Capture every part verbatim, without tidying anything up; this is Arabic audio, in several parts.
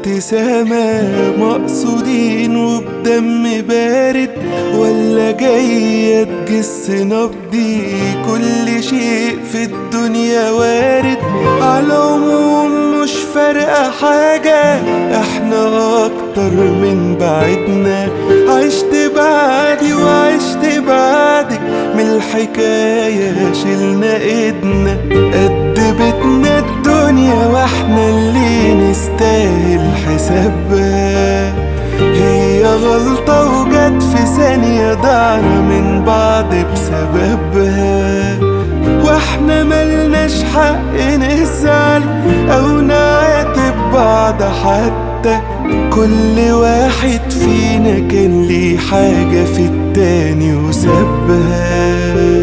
وابتسامة مقصودين وبدم بارد، ولا جاية تجس نبضي؟ كل شيء في الدنيا وارد، عالعموم مش فارقة حاجة، احنا اكتر من بعدنا. عشت بعدي وعشت بعدك، من الحكاية شلنا ايدنا. قد بيتنا الدنيا واحنا اللي نستاهل حسابها. هي غلطة وجت في ثانية، ضعنا من بعض بسببها. واحنا ملناش حق نزعل او نعاتب بعض حتى، كل واحد فينا كان ليه حاجة في التاني وسابها.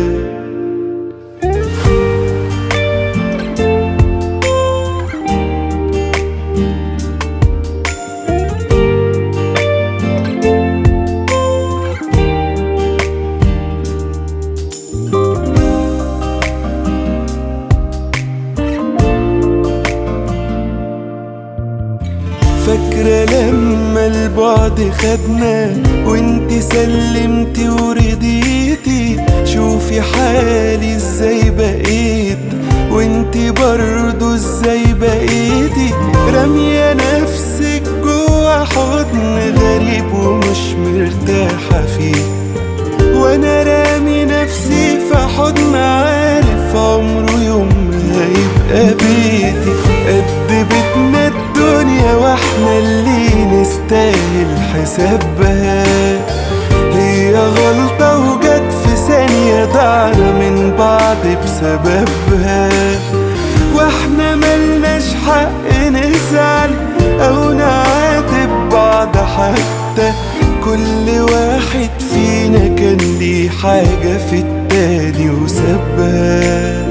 فاكرة لما البعد خدنا وانتي سلمتي ورضيتي؟ شوفي حالي ازاي بقيت وانتي برضو ازاي بقيتي. رامية نفسك جوا حضن غريب ومش مرتاحة فيه، وانا رامي نفسي في حضن عارف عمره يوم هيبقى بيتي. قد بيتنا الدنيا واحنا اللي نستاهل حسابها. هي غلطة وجت في ثانية، ضعنا من بعض بسببها. واحنا ملناش حق نزعل او نعاتب بعض حتى، كل واحد فينا كان ليه حاجة في التاني وسابها.